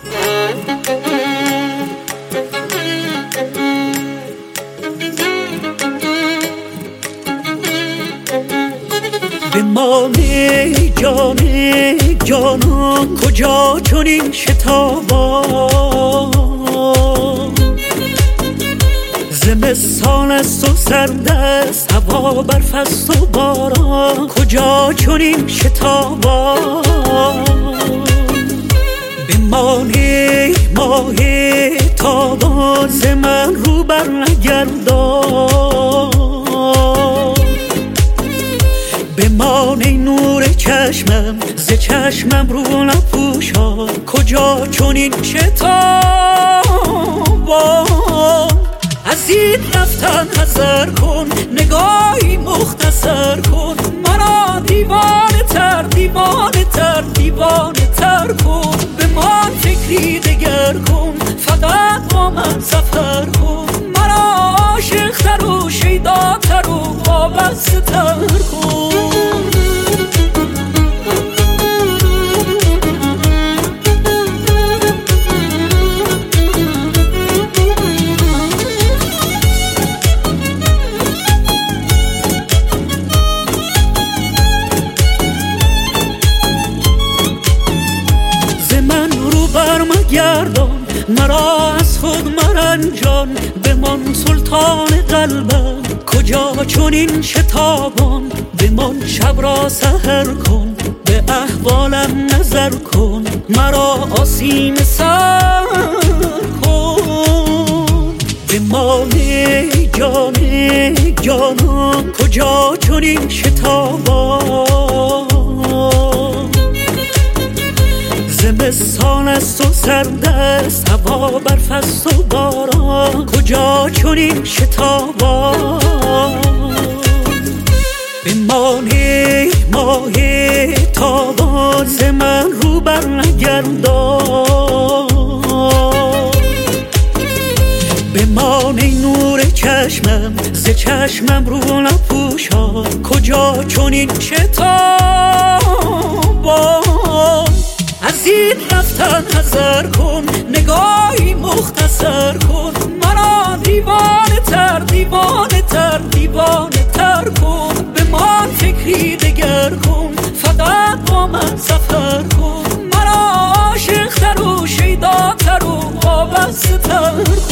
بمانه جان جانان کجا چنین شتابان زمستان است و سرد است هوا برف است و باران کجا چنین شتابان بمانه ماه تابان ز من رو بر نگردان بمانه نور چشمم ز چشمم رو نپوشان کجا چنین شتابان از این رفتن حذر کن نگاهی مختصر کن مرا دیوانه تر دیوانه تر دیوانه تر کن بمان فکری دگر کن فقط با من سفر کن مرا عاشق تر و شیدا تر و وابسته تر کن گردان مرا از خود مرنجان بمان سلطان قلبم کجا چنین شتابان بمان شب را سحر کن به احوالم نظر کن مرا آسیم سر کن بمانه جان جانان کجا چنین شتابان زمستان است و سرد است هوا برف است و باران کجا چنین شتابان بمانه ماه تابان ز من رو بر نگردان بمانه نور چشمم ز چشمم رو نپوشان کجا چنین شتابان از این رفتن حذر کن نگاهی مختصر کن مرا دیوانه تر دیوانه تر دیوانه تر کن بمان فکری دگر کن فقط با من سفر کن مرا عاشق تر و شیدا تر و وابسته تر